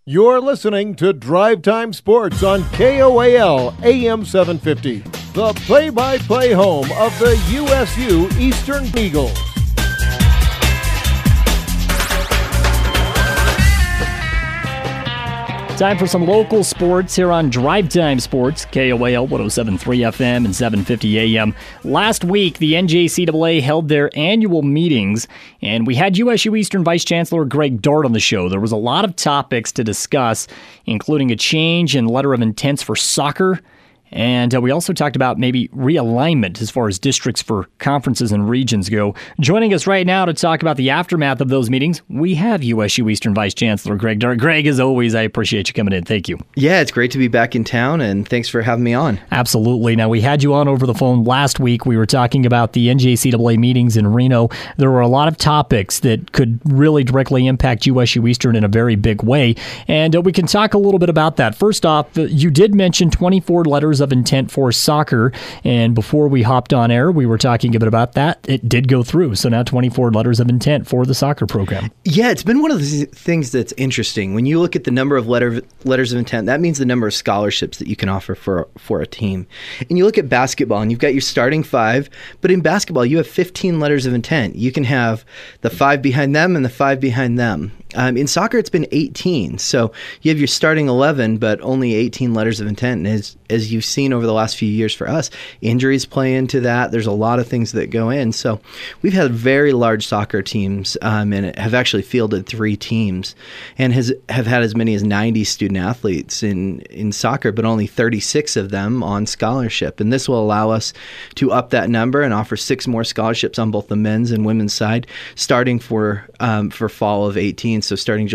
You're listening to Drive Time Sports on KOAL AM 750, the play-by-play home of the USU Eastern Eagles. Time for some local sports here on Drive Time Sports, KOAL 107.3 FM and 750 AM. Last week, the NJCAA held their annual meetings, and we had USU Eastern Vice Chancellor Greg Dart on the show. There was a lot of topics to discuss, including a change in letter of intents for soccer, and we also talked about maybe realignment as far as districts for conferences and regions go. Joining us right now to talk about the aftermath of those meetings, we have USU Eastern Vice Chancellor Greg Dart. Greg, as always, I appreciate you coming in. Thank you. Yeah, it's great to be back in town, and thanks for having me on. Absolutely. Now, we had you on over the phone last week. We were talking about the NJCAA meetings in Reno. There were a lot of topics that could really directly impact USU Eastern in a very big way, and we can talk a little bit about that. First off, you did mention 24 letters of intent for soccer, and before we hopped on air, we were talking a bit about that. It did go through, so now 24 letters of intent for the soccer program. Yeah, it's been one of the things that's interesting. When you look at the number of letters of intent, that means the number of scholarships that you can offer for a team. And you look at basketball, and you've got your starting five, but in basketball, you have 15 letters of intent. You can have the five behind them and the five behind them. In soccer, it's been 18. So you have your starting 11, but only 18 letters of intent. And as you've seen over the last few years for us, injuries play into that. There's a lot of things that go in. So we've had very large soccer teams and have actually fielded 3 teams and have had as many as 90 student athletes in soccer, but only 36 of them on scholarship. And this will allow us to up that number and offer 6 more scholarships on both the men's and women's side, starting for fall of 18. So starting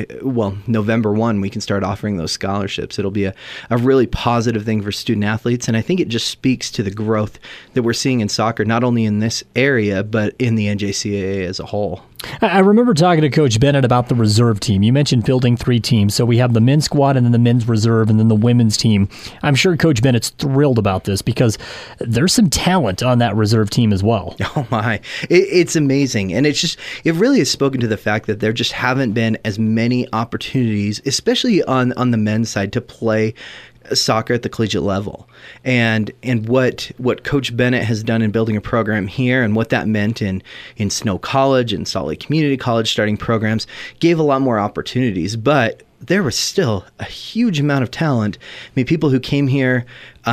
November 1, we can start offering those scholarships. It'll be a really positive thing for student athletes, and I think it just speaks to the growth that we're seeing in soccer, not only in this area, but in the NJCAA as a whole. I remember talking to Coach Bennett about the reserve team. You mentioned fielding 3 teams. So we have the men's squad and then the men's reserve and then the women's team. I'm sure Coach Bennett's thrilled about this because there's some talent on that reserve team as well. Oh my, it's amazing. And it really has spoken to the fact that there just haven't been as many opportunities, especially on the men's side, to play soccer at the collegiate level. And what Coach Bennett has done in building a program here and what that meant in Snow College and Salt Lake Community College starting programs gave a lot more opportunities, but there was still a huge amount of talent. I mean, people who came here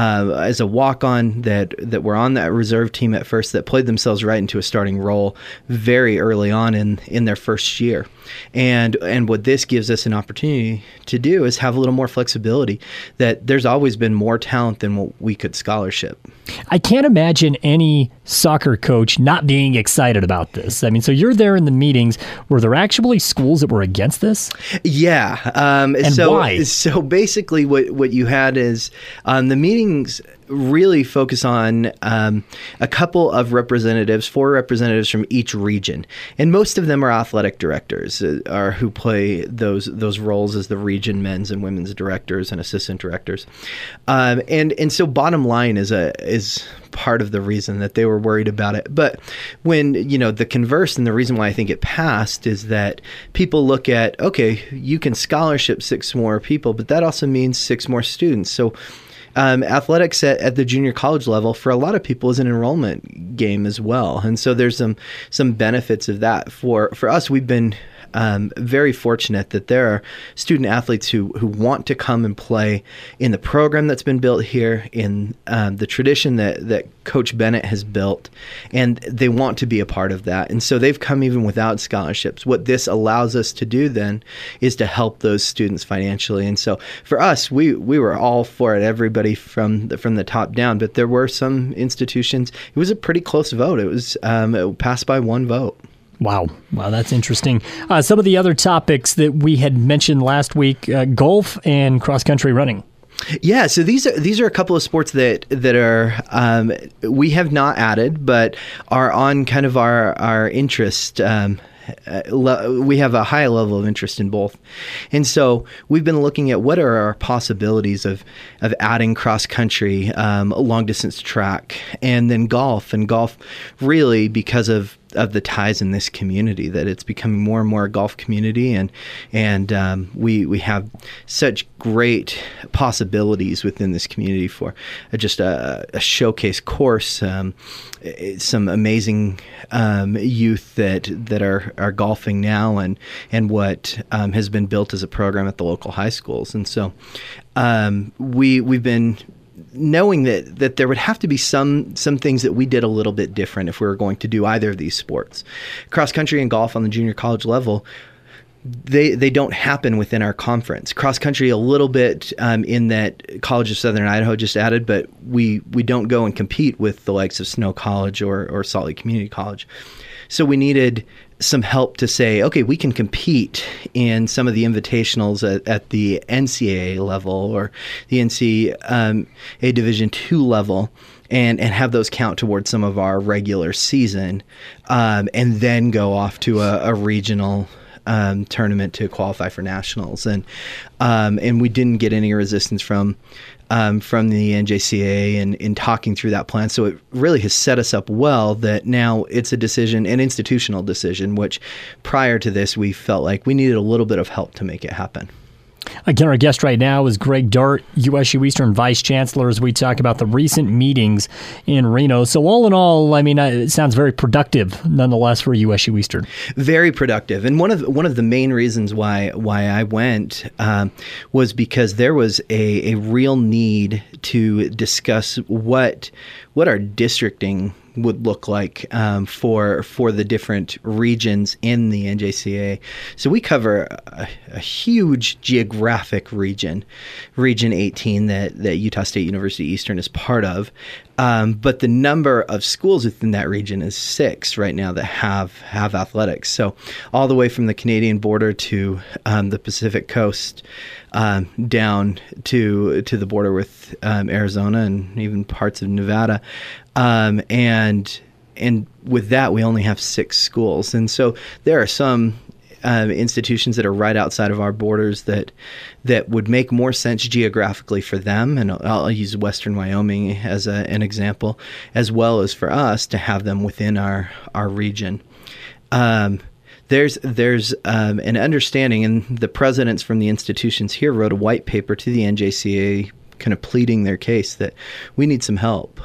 as a walk-on that were on that reserve team at first that played themselves right into a starting role very early on in their first year. And what this gives us an opportunity to do is have a little more flexibility, that there's always been more talent than what we could scholarship. I can't imagine any soccer coach not being excited about this. I mean, so you're there in the meetings. Were there actually schools that were against this? Yeah. And why? So basically what you had is the meetings really focus on a couple of representatives, 4 representatives from each region. And most of them are athletic directors who play those roles as the region men's and women's directors and assistant directors. And so bottom line is part of the reason that they were worried about it. But when, the converse and the reason why I think it passed is that people look at, okay, you can scholarship 6 more people, but that also means 6 more students. So athletics at the junior college level for a lot of people is an enrollment game as well. And so there's some benefits of that. For us, we've been very fortunate that there are student athletes who want to come and play in the program that's been built here, in the tradition that Coach Bennett has built, and they want to be a part of that. And so they've come even without scholarships. What this allows us to do then is to help those students financially. And so for us, we were all for it, everybody from the top down, but there were some institutions, it was a pretty close vote. It passed by 1 vote. Wow, that's interesting. Some of the other topics that we had mentioned last week, golf and cross-country running. Yeah, so these are a couple of sports that are we have not added, but are on kind of our interest. We have a high level of interest in both. And so we've been looking at what are our possibilities of adding cross-country, long-distance track, and then golf. And golf really, because of the ties in this community, that it's becoming more and more a golf community, and we have such great possibilities within this community for just a showcase course, some amazing youth that are golfing now, and what has been built as a program at the local high schools. And so we've been knowing that there would have to be some things that we did a little bit different if we were going to do either of these sports. Cross country and golf on the junior college level, they don't happen within our conference. Cross country a little bit in that College of Southern Idaho just added, but we don't go and compete with the likes of Snow College or Salt Lake Community College. So we needed some help to say, okay, we can compete in some of the invitationals at the NCAA level or the NCAA Division II level, and have those count towards some of our regular season, and then go off to a regional tournament to qualify for nationals. And we didn't get any resistance from the NJCAA in talking through that plan. So it really has set us up well that now it's a decision, an institutional decision, which prior to this, we felt like we needed a little bit of help to make it happen. Again, our guest right now is Greg Dart, USU Eastern Vice Chancellor, as we talk about the recent meetings in Reno. So all in all, I mean, it sounds very productive nonetheless for USU Eastern. Very productive. And one of the main reasons why I went was because there was a real need to discuss what our districting would look like for the different regions in the NJCAA. So we cover a huge geographic region, Region 18, that Utah State University Eastern is part of. But the number of schools within that region is 6 right now that have athletics. So all the way from the Canadian border to the Pacific coast, down to the border with Arizona and even parts of Nevada. And with that, we only have 6 schools. And so there are some institutions that are right outside of our borders that would make more sense geographically for them. And I'll use Western Wyoming as an example, as well as for us to have them within our region. There's an understanding, and the presidents from the institutions here wrote a white paper to the NJCAA kind of pleading their case that we need some help.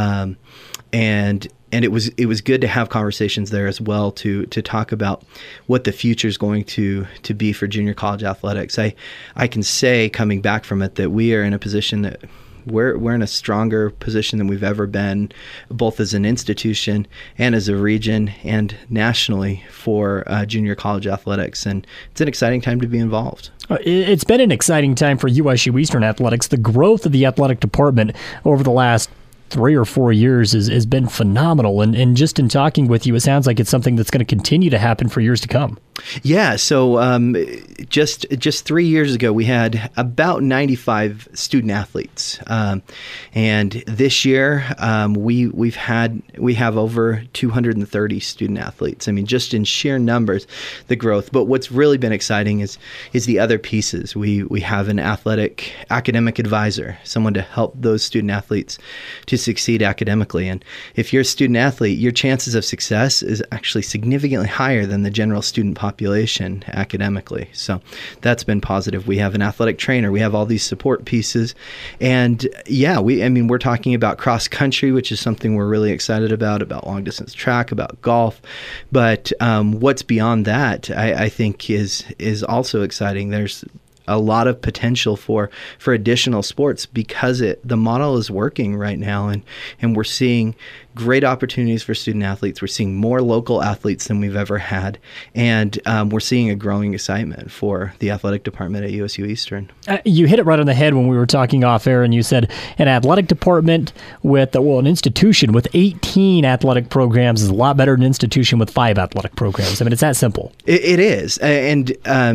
And it was good to have conversations there as well to talk about what the future is going to be for junior college athletics. I can say, coming back from it, that we are in a position that we're in a stronger position than we've ever been, both as an institution and as a region and nationally for junior college athletics. And it's an exciting time to be involved. It's been an exciting time for USU Eastern athletics. The growth of the athletic department over the last 3 or 4 years has been phenomenal. And just in talking with you, it sounds like it's something that's going to continue to happen for years to come. Yeah, so just 3 years ago, we had about 95 student athletes, and this year we have over 230 student athletes. I mean, just in sheer numbers, the growth. But what's really been exciting is the other pieces. We have an academic advisor, someone to help those student athletes to succeed academically. And if you're a student athlete, your chances of success is actually significantly higher than the general student population academically. So that's been positive. We have an athletic trainer. We have all these support pieces. And yeah, we're talking about cross country, which is something we're really excited about long distance track, about golf. But what's beyond that, I think is also exciting. There's a lot of potential for additional sports because the model is working right now, and we're seeing great opportunities for student athletes. We're seeing more local athletes than we've ever had, and we're seeing a growing excitement for the athletic department at USU Eastern. You hit it right on the head when we were talking off air, and you said an athletic department with, an institution with 18 athletic programs is a lot better than an institution with 5 athletic programs. I mean, it's that simple. It is. And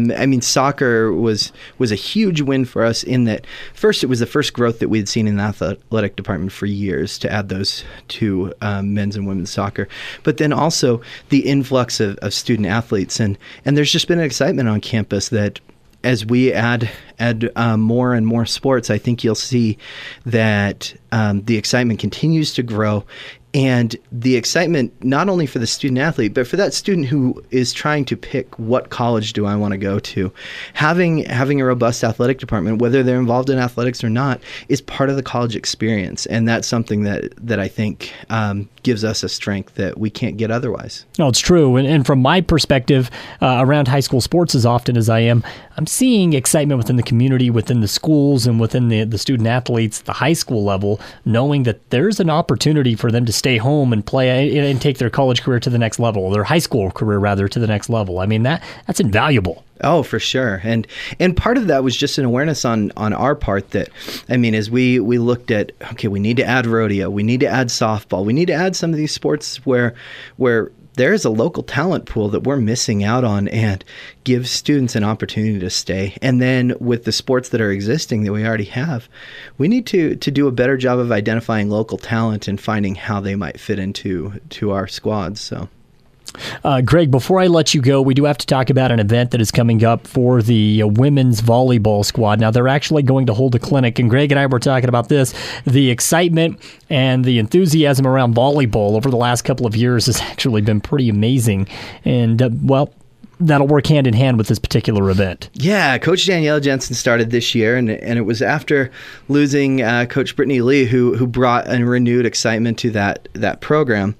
soccer was a huge win for us in that, first, it was the first growth that we had seen in the athletic department for years to add those to men's and women's soccer, but then also the influx of student athletes, and there's just been an excitement on campus that as we add more and more sports, I think you'll see that the excitement continues to grow, And the excitement, not only for the student athlete, but for that student who is trying to pick what college do I want to go to, having a robust athletic department, whether they're involved in athletics or not, is part of the college experience. And that's something that I think gives us a strength that we can't get otherwise. No, it's true. And from my perspective, around high school sports as often as I am, I'm seeing excitement within the community, within the schools, and within the student athletes, the high school level, knowing that there's an opportunity for them to stay home and play and take their college career to the next level, their high school career rather to the next level. I mean, that's invaluable. Oh, for sure. And part of that was just an awareness on our part that, I mean, as we looked at, okay, we need to add rodeo, we need to add softball, we need to add some of these sports where there's a local talent pool that we're missing out on, and give students an opportunity to stay. And then with the sports that are existing that we already have, we need to do a better job of identifying local talent and finding how they might fit into our squads. So. Greg, before I let you go, we do have to talk about an event that is coming up for the women's volleyball squad. Now, they're actually going to hold a clinic, and Greg and I were talking about this. The excitement and the enthusiasm around volleyball over the last couple of years has actually been pretty amazing. And, that'll work hand in hand with this particular event. Yeah, Coach Danielle Jensen started this year, and it was after losing Coach Brittany Lee who brought a renewed excitement to that program.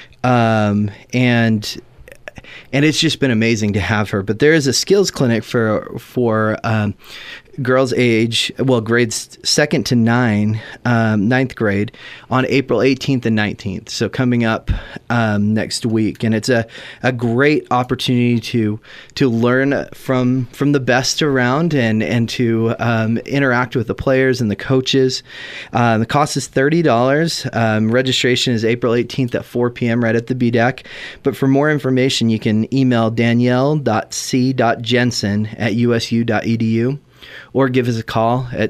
And it's just been amazing to have her. But there is a skills clinic for girls grades 2nd to 9th grade on April 18th and 19th. So coming up next week. And it's a great opportunity to learn from the best around and to interact with the players and the coaches. The cost is $30. Registration is April 18th at 4 p.m. right at the BDAC. But for more information, you can email danielle.c.jensen@usu.edu. or give us a call at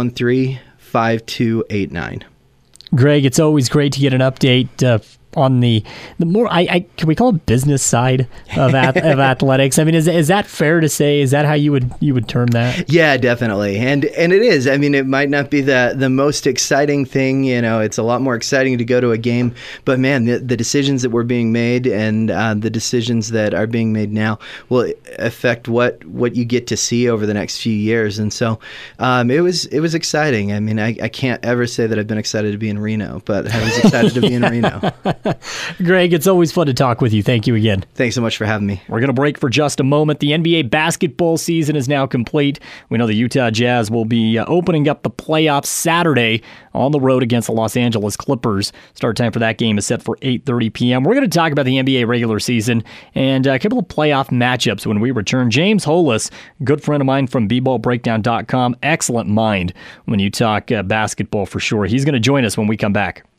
613-5289. Greg, it's always great to get an update on the more, can we call it business side of athletics? I mean, is that fair to say? Is that how you would term that? Yeah, definitely. And it is. I mean, it might not be the most exciting thing. You know, it's a lot more exciting to go to a game. But man, the decisions that were being made and the decisions that are being made now will affect what you get to see over the next few years. And so it was exciting. I mean, I can't ever say that I've been excited to be in Reno, but I was excited to be in Reno. Greg, it's always fun to talk with you. Thank you again. Thanks so much for having me. We're going to break for just a moment. The NBA basketball season is now complete. We know the Utah Jazz will be opening up the playoffs Saturday on the road against the Los Angeles Clippers. Start time for that game is set for 8:30 p.m. We're going to talk about the NBA regular season and a couple of playoff matchups when we return. James Holas, good friend of mine from bballbreakdown.com, excellent mind when you talk basketball for sure. He's going to join us when we come back.